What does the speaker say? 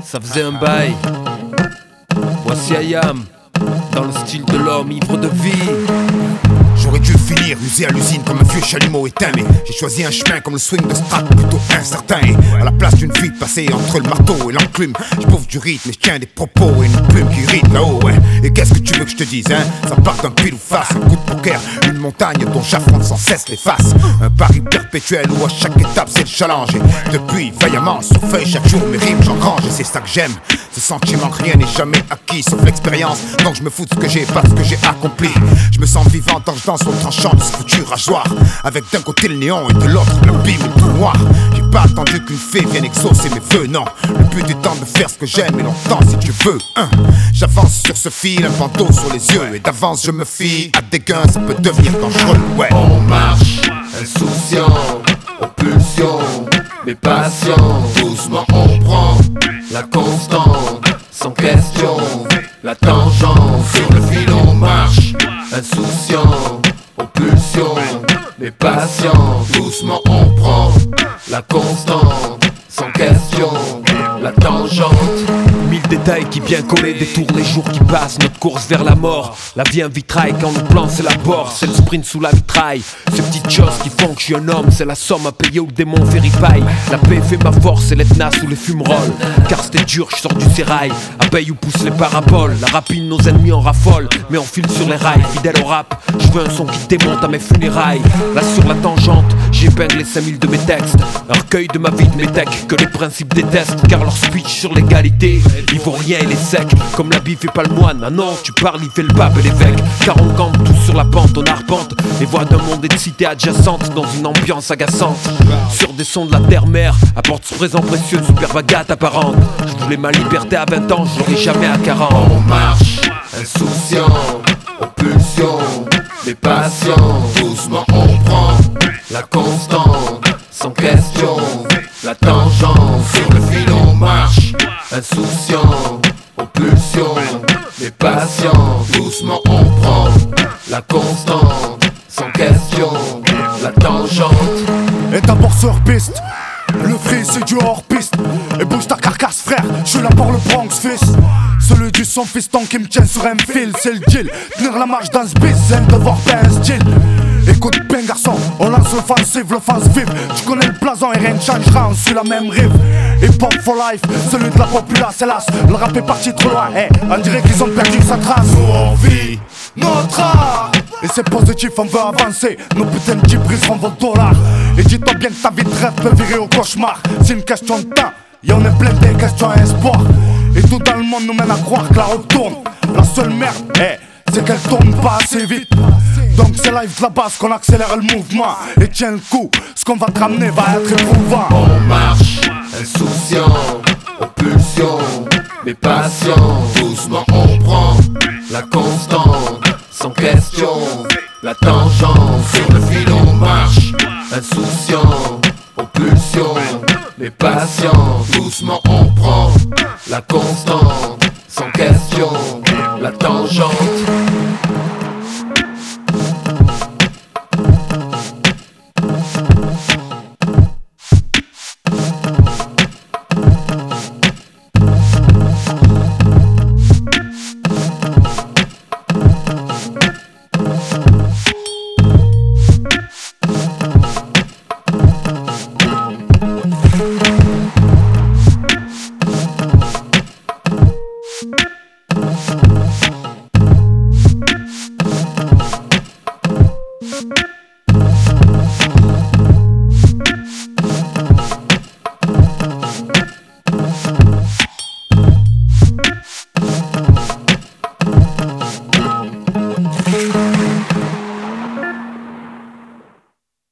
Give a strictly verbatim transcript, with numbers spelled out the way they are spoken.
Ça faisait un bail. Voici Ayam, dans le style de l'homme ivre de vie. J'aurais dû finir usé à l'usine comme un vieux chalumeau éteint, mais j'ai choisi un chemin comme le swing de Strat, plutôt incertain. Et à la place d'une vie passée entre le marteau et l'enclume, je bouffe du rythme et je tiens des propos et une plume qui rite là-haut, ouais. Et qu'est-ce que tu veux que je te dise, hein? Ça part d'un pile ou face, un coup de poker, une montagne dont j'affronte sans cesse les faces. Un pari perpétuel où à chaque étape c'est le challenge. Et depuis, vaillamment, sur feuille, chaque jour mes rimes j'engrange. Et c'est ça que j'aime, ce sentiment que rien n'est jamais acquis sauf l'expérience. Donc je me fous de ce que j'ai, pas de ce que j'ai accompli. Je me sens vivant tant que je danse au tranchant de ce foutu rasoir, avec d'un côté le néon et de l'autre le bim et tout noir. J'ai pas attendu qu'une fée vienne exaucer mes vœux, non. Le but étant de faire ce que j'aime et longtemps si tu veux, hein. J'avance sur ce fil, un bandeau sur les yeux, et d'avance je me fie à des gains, ça peut devenir dangereux, ouais. On marche, insouciant, aux pulsions, mais patient. Doucement on prend la constante, sans question, la tangente. Sur le fil on marche, insouciant, aux pulsions, mais patient. Doucement on prend la constante, sans question, la tangente. Mille détails qui bien collés détournent les jours qui passent, notre course vers la mort. La vie un vitrail quand nos plans s'élaborent, c'est le sprint sous la mitraille. Ces petites choses qui font que je suis un homme, c'est la somme à payer où le démon fait ripaille. La paix fait ma force et l'Etna sous les fumerolles, car c'était dur, je sors du sérail. Abeille où poussent les paraboles, la rapine nos ennemis en raffolent, mais on file sur les rails, fidèle au rap. Je veux un son qui démonte à mes funérailles. Là sur la tangente, j'épingle les cinq mille de mes textes, un recueil de ma vie, de mes techs que les principes détestent, car leur speech sur l'égalité il vaut rien, il est sec, comme l'habit fait pas le moine. Ah non, tu parles, il fait le pape et l'évêque, car on campe tous sur la pente, on arpente les voies d'un monde et de cités adjacentes, dans une ambiance agaçante. Sur des sons de la terre-mère, apporte ce présent précieux, super baguette apparente. Je voulais ma liberté à vingt ans, je l'aurai jamais à quarante. On marche, insouciant, aux pulsions, mais patient. Doucement on prend la constante, sans question, la tangente. Sur le fil on marche, insouciant, aux pulsions, mais patient. Doucement on prend la constante, sans question, la tangente. Et d'abord sur piste, le free c'est du hors piste. Et bouge ta carcasse frère, je suis là pour le Bronx fils. Celui du son fiston qui me tient sur un fil, c'est le deal. Tenir la marche dans ce bis, c'est un devoir, pas un style. Écoute bien garçon, on lance l'offensive, l'offensive. Tu connais le blason et rien ne changera, on suit la même rive. Hip hop for life, celui de la populace, hélas. Le rap est parti trop loin, hey, on dirait qu'ils ont perdu sa trace. Nous on vit notre art, et c'est positif, on veut avancer. Nos putains de dix briseront vos dollars. Et dis-toi bien que ta vie de rêve peut virer au cauchemar. C'est une question de temps, et on est plein des questions à espoir. Et tout dans le monde nous mène à croire que la route tourne. La seule merde, hey, c'est qu'elle tourne pas assez vite. Donc c'est live de la base qu'on accélère le mouvement. Et tiens le coup, ce qu'on va te ramener va être éprouvant. On marche, insouciant, aux pulsions, mais patient. Doucement on prend la constante, sans question, la tangente. Sur le fil on marche, insouciant, aux pulsions, mais patient. Doucement on prend la constante, sans question, la tangente. We'll be right back.